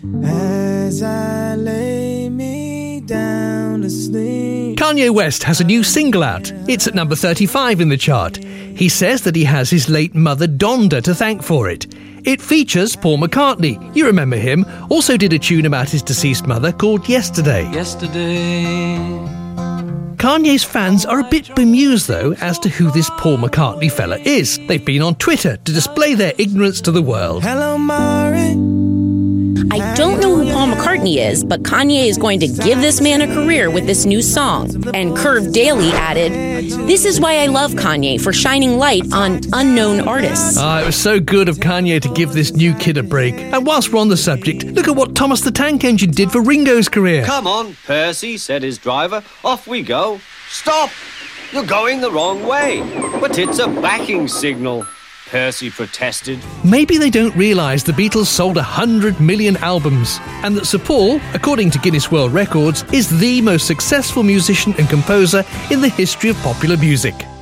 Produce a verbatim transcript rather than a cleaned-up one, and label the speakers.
Speaker 1: as I lay me down to sleep.
Speaker 2: Kanye West has a new single out. It's at number thirty-five in the chart. He says that he has his late mother Donda to thank for it. It features Paul McCartney. You remember him. Also did a tune about his deceased mother called Yesterday.
Speaker 3: Yesterday.
Speaker 2: Kanye's fans are a bit bemused, though, as to who this Paul McCartney fella is. They've been on Twitter to display their ignorance to the world.
Speaker 1: Hello, Mari.
Speaker 4: I don't know who Paul McCartney is, but Kanye is going to give this man a career with this new song. And Curve Daily added, "This is why I love Kanye, for shining light on unknown artists."
Speaker 2: Ah, it was so good of Kanye to give this new kid a break. And whilst we're on the subject, look at what Thomas the Tank Engine did for Ringo's career.
Speaker 5: Come on, Percy, said his driver. Off we go. Stop! You're going the wrong way. But it's a backing signal, Percy protested.
Speaker 2: Maybe they don't realise the Beatles sold one hundred million albums, and that Sir Paul, according to Guinness World Records, is the most successful musician and composer in the history of popular music.